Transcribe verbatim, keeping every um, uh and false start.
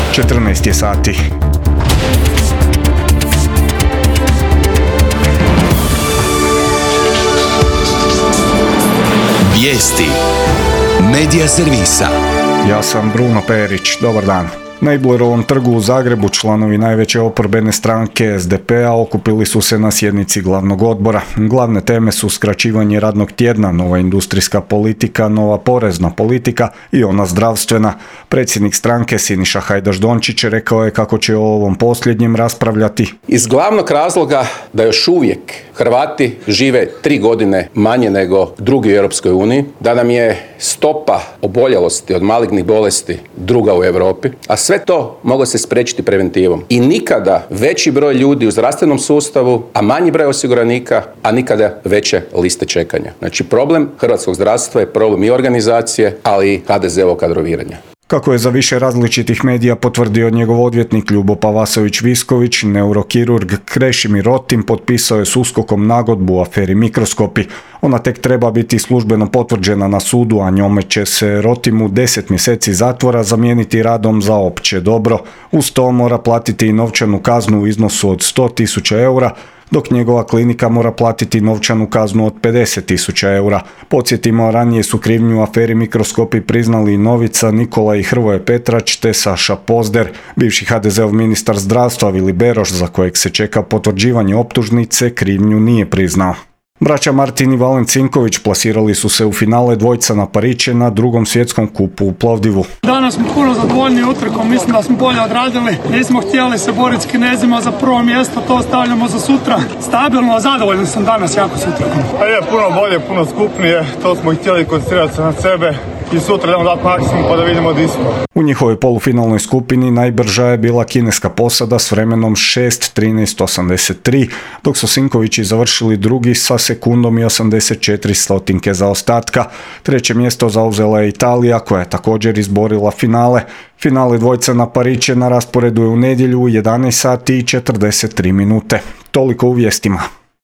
četrnaest je sati. Vijesti Medija servisa. Ja sam Bruno Perić, dobar dan. Na Iblerovom trgu u Zagrebu članovi najveće oporbene stranke es de pe-a okupili su se na sjednici glavnog odbora. Glavne teme su skraćivanje radnog tjedna, nova industrijska politika, nova porezna politika i ona zdravstvena. Predsjednik stranke Siniša Hajdaš Dončić rekao je kako će o ovom posljednjem raspravljati. Iz glavnog razloga da još uvijek Hrvati žive tri godine manje nego drugi u Europskoj uniji, da nam je stopa oboljelosti od malignih bolesti druga u Europi, a sve to moglo se spriječiti preventivom. I nikada veći broj ljudi u zdravstvenom sustavu, a manji broj osiguranika, a nikada veće liste čekanja. Znači problem hrvatskog zdravstva je problem i organizacije, ali i ha de ze-ovog kadroviranja. Kako je za više različitih medija potvrdio njegov odvjetnik Ljubo Pavasović-Visković, neurokirurg Krešimir Rotim potpisao je s uskokom nagodbu u aferi Mikroskopi. Ona tek treba biti službeno potvrđena na sudu, a njome će se Rotimu deset mjeseci zatvora zamijeniti radom za opće dobro. Uz to mora platiti i novčanu kaznu u iznosu od sto tisuća eura, dok njegova klinika mora platiti novčanu kaznu od pedeset tisuća eura. Podsjetimo, ranije su krivnju u aferi Mikroskopi priznali Novica, Nikola i Hrvoje Petrać te Saša Pozder. Bivši ha de ze-ov ministar zdravstva Vili Beroš, za kojeg se čeka potvrđivanje optužnice, krivnju nije priznao. Braća Martin i Valen Cinković plasirali su se u finale dvojca na Pariće na drugom svjetskom kupu u Plovdivu. Danas smo puno zadovoljni utrkom, mislim da smo bolje odradili. Nismo htjeli se boriti s Kinezima za prvo mjesto, to stavljamo za sutra. Stabilno, zadovoljni sam danas jako s utrkom. A je puno bolje, puno skupnije, to smo htjeli koncentrirati se na sebe i sutra idemo dati maksimum pa da vidimo di smo. U njihovoj polufinalnoj skupini najbrža je bila kineska posada s vremenom šest trinaest osamdeset tri, dok su Sinkovići završili drugi sa sekundom i osamdeset četiri stotinke zaostatka. Treće mjesto zauzela je Italija, koja je također izborila finale. Finale dvojca na Pariće na rasporedu je u nedjelju u jedanaest sati i četrdeset tri minute. Toliko u vijestima.